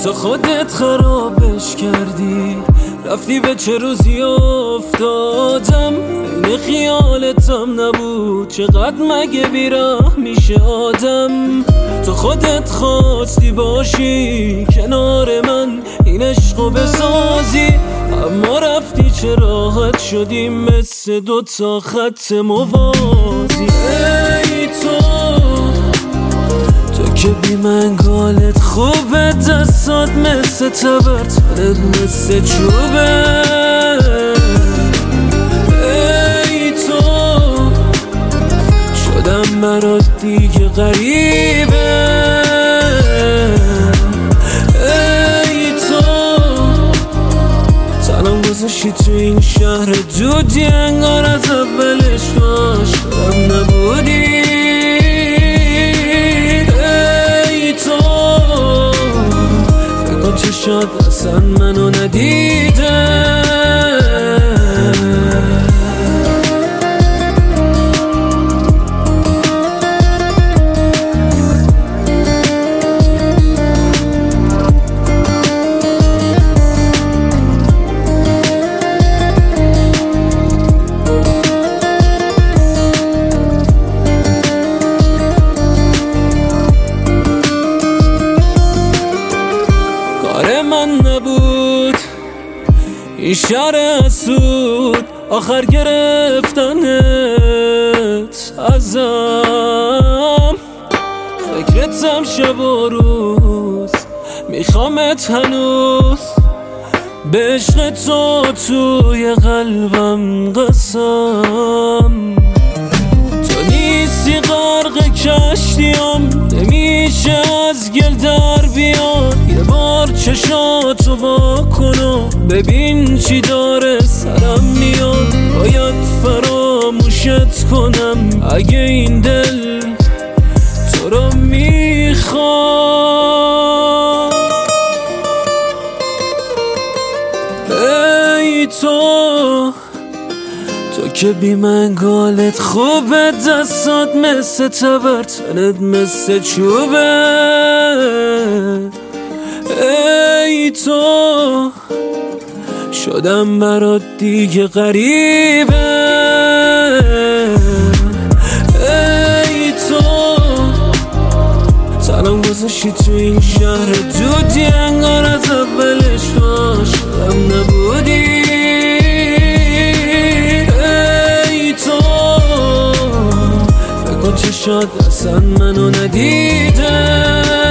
تو خودت خرابش کردی، رفتی به چه روزی افتادم، این خیالتم نبود چقدر مگه بیراه میشه آدم. تو خودت خواستی باشی کنار من، این عشقو بسازی، اما رفتی چه راحت شدیم مثل دوتا خط موازی. ای تو که بی منگالت خوبه، دستات مثل تبر، تنت مثل چوبه. ای تو شدم برات دیگه غریبه. ای تو سلام گذاشتی تو این شهر دودی، انگار از اولش عاشقم نبودی. چشات اصلا منو ندیده. من نبود این شهر اسود، آخر گرفتنت ازم. فکرتم شب و روز، میخوامت هنوز، به عشق تو توی قلبم قسم. تو نیستی غرق کشتیم، نمیشه از گل در بیاد. یه بار چشاتو وا کن و ببین چی داره سرم میاد. باید فراموشت کنم اگه این دل تو رو میخواد. ای تو که بی منگالت خوبه، دستات مثل تبر، تنت مثل چوبه. ای تو شدم برات دیگه غریبه. ای تو سلام گذاشتی تو این شهر دودی، انگار از اولش عاشقم نبودی. چشات اصلا منو ندیده.